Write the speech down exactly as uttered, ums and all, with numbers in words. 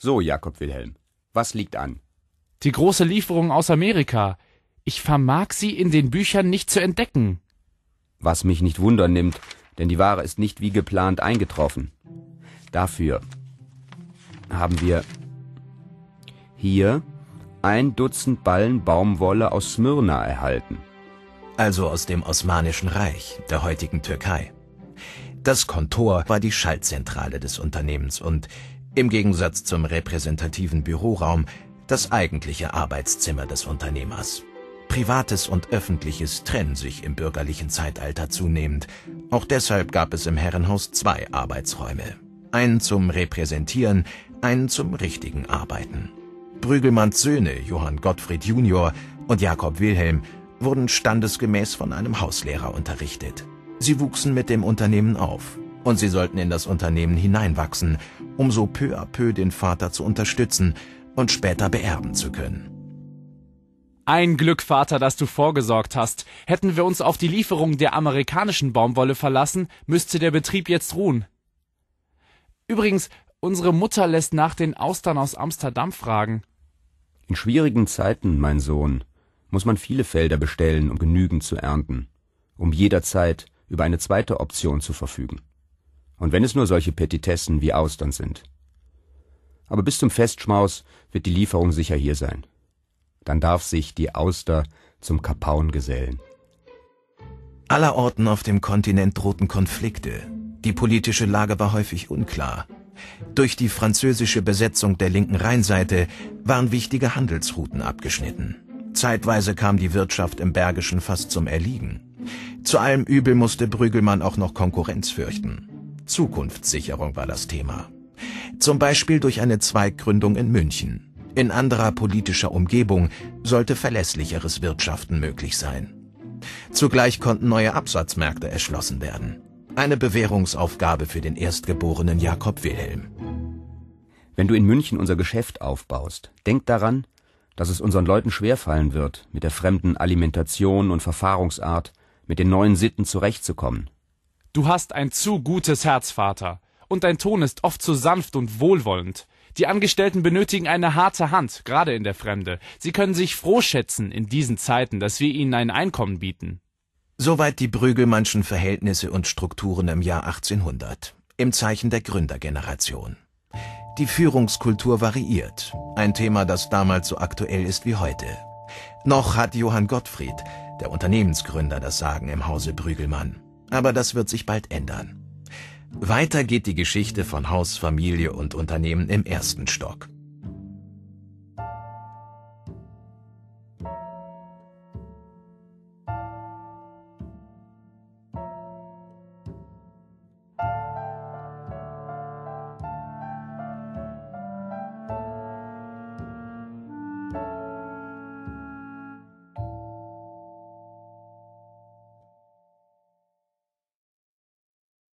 So, Jakob Wilhelm, was liegt an? Die große Lieferung aus Amerika. Ich vermag sie in den Büchern nicht zu entdecken. Was mich nicht wundern nimmt, denn die Ware ist nicht wie geplant eingetroffen. Dafür haben wir hier ein Dutzend Ballen Baumwolle aus Smyrna erhalten. Also aus dem Osmanischen Reich, der heutigen Türkei. Das Kontor war die Schaltzentrale des Unternehmens und, im Gegensatz zum repräsentativen Büroraum, das eigentliche Arbeitszimmer des Unternehmers. Privates und Öffentliches trennen sich im bürgerlichen Zeitalter zunehmend. Auch deshalb gab es im Herrenhaus zwei Arbeitsräume. Einen zum Repräsentieren, einen zum richtigen Arbeiten. Brügelmanns Söhne, Johann Gottfried Junior und Jakob Wilhelm, wurden standesgemäß von einem Hauslehrer unterrichtet. Sie wuchsen mit dem Unternehmen auf und sie sollten in das Unternehmen hineinwachsen, um so peu à peu den Vater zu unterstützen und später beerben zu können. Ein Glück, Vater, dass du vorgesorgt hast. Hätten wir uns auf die Lieferung der amerikanischen Baumwolle verlassen, müsste der Betrieb jetzt ruhen. Übrigens, unsere Mutter lässt nach den Austern aus Amsterdam fragen. In schwierigen Zeiten, mein Sohn, muss man viele Felder bestellen, um genügend zu ernten, um jederzeit über eine zweite Option zu verfügen. Und wenn es nur solche Petitessen wie Austern sind. Aber bis zum Festschmaus wird die Lieferung sicher hier sein. Dann darf sich die Auster zum Kapaun gesellen. Allerorten auf dem Kontinent drohten Konflikte. Die politische Lage war häufig unklar. Durch die französische Besetzung der linken Rheinseite waren wichtige Handelsrouten abgeschnitten. Zeitweise kam die Wirtschaft im Bergischen fast zum Erliegen. Zu allem Übel musste Brügelmann auch noch Konkurrenz fürchten. Zukunftssicherung war das Thema. Zum Beispiel durch eine Zweiggründung in München. In anderer politischer Umgebung sollte verlässlicheres Wirtschaften möglich sein. Zugleich konnten neue Absatzmärkte erschlossen werden. Eine Bewährungsaufgabe für den erstgeborenen Jakob Wilhelm. Wenn du in München unser Geschäft aufbaust, denk daran, dass es unseren Leuten schwerfallen wird, mit der fremden Alimentation und Verfahrungsart, mit den neuen Sitten zurechtzukommen. Du hast ein zu gutes Herz, Vater. Und dein Ton ist oft zu sanft und wohlwollend. Die Angestellten benötigen eine harte Hand, gerade in der Fremde. Sie können sich froh schätzen in diesen Zeiten, dass wir ihnen ein Einkommen bieten. Soweit die Brügelmannschen Verhältnisse und Strukturen im Jahr achtzehnhundert, im Zeichen der Gründergeneration. Die Führungskultur variiert, ein Thema, das damals so aktuell ist wie heute. Noch hat Johann Gottfried, der Unternehmensgründer, das Sagen im Hause Brügelmann. Aber das wird sich bald ändern. Weiter geht die Geschichte von Haus, Familie und Unternehmen im ersten Stock.